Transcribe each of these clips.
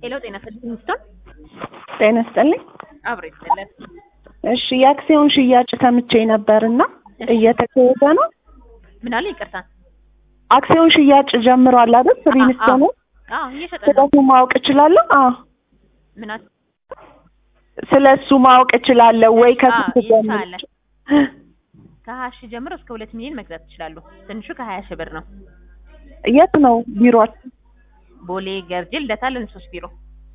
ሄሎ ጤና ይስጥልኝ ስቶን ጤና ይስጥልኝ። አብሬ ይስጥልኝ። እሺ የአክሲዮን ሽያጭ ሰምቼ ነበርና እየተካሄደ ነው? ምን አለ? ይቅርታ አክሲዮን ሽያጭ ጀምሯል አይደል? ሪልስቶ ነው? እየሸጠ ነው። ስለሱ ማወቅ እችላለሁ? ምን አለ? ስለሱ ማወቅ እችላለሁ ወይ? ከስንት ጀምሮ? ከ20 ሺህ ጀምሮ እስከ 2 ሚሊዮን መግዛት ይችላሉ። ትንሹ ከ20 ሺህ ብር ነው። የት ነው ቢሮአችሁ? ቦሌ ገርጂ ልደታ ለንሶስ ቢሮ።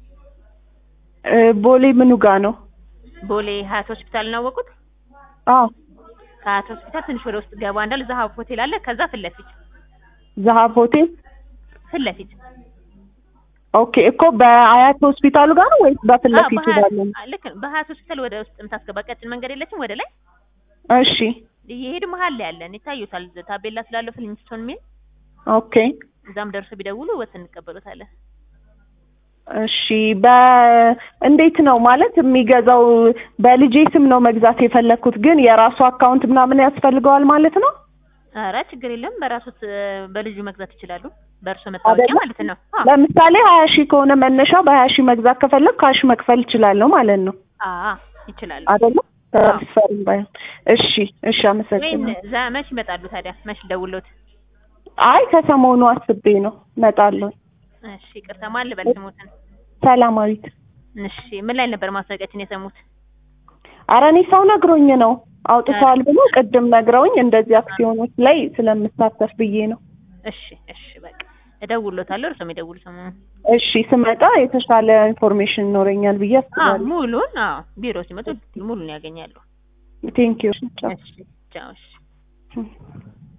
ቦሌ ምኑ ጋር ነው? ቦሌ ሀያት ሆስፒታል ነው ያወቁት? ከሀያት ሆስፒታል ትንሽ ወደ ውስጥ ገባ እንዳል ዛሃብ ሆቴል አለ። ከዛ ፊት ለፊት ዛሃብ ሆቴል ፊት ለፊት። ኦኬ እኮ በሀያት ሆስፒታሉ ጋር ነው ወይስ በፊት ለፊት ይላል? ልክ በሀያት ሆስፒታል ወደ ውስጥ የምታስገባ ቀጭን መንገድ የለችም ወደ ላይ? እሺ ይሄድ መሀል ላይ ያለን ይታዩታል። ታቤላ ስላለው ፍሊንስቶን ሚል። ኦኬ እዛም ደርሶ ቢደውሉ ወተን እንቀበሉታለን። እሺ እንዴት ነው ማለት የሚገዛው? በልጄ ስም ነው መግዛት የፈለኩት፣ ግን የራሱ አካውንት ምናምን ያስፈልገዋል ማለት ነው? ኧረ ችግር የለም፣ በራሱት በልጁ መግዛት ይችላሉ። በእርሱ መታወቂያ ማለት ነው። ለምሳሌ 20 ሺህ ከሆነ መነሻው በ20 ሺህ መግዛት ከፈለኩ ካሽ መክፈል እችላለሁ ማለት ነው? ይችላሉ አይደል? ትራንስፈርም ባይሆን። እሺ አመሰግናለሁ። መች ይመጣሉ ታዲያ? መች ደውሎት? አይ ከሰሞኑ አስቤ ነው እመጣለሁ። እሺ ይቅርታ፣ ማን ልበል ስሙትን? ሰላማዊት። እሺ ምን ላይ ነበር ማስታወቂያችን የሰሙት? ኧረ እኔ ሰው ነግሮኝ ነው አውጥተዋል ብሎ ቅድም ነግረውኝ እንደዚህ አክሲዮኖች ላይ ስለምሳተፍ ብዬ ነው። እሺ በቃ እደውልሎታለሁ። እርሶም ይደውሉ ሰሞኑን። እሺ ስመጣ የተሻለ ኢንፎርሜሽን ይኖረኛል ብዬ አስባለሁ። ሙሉን ቢሮ ሲመጡ ሙሉን ያገኛሉ። ቴንክ ዩ። ቻው።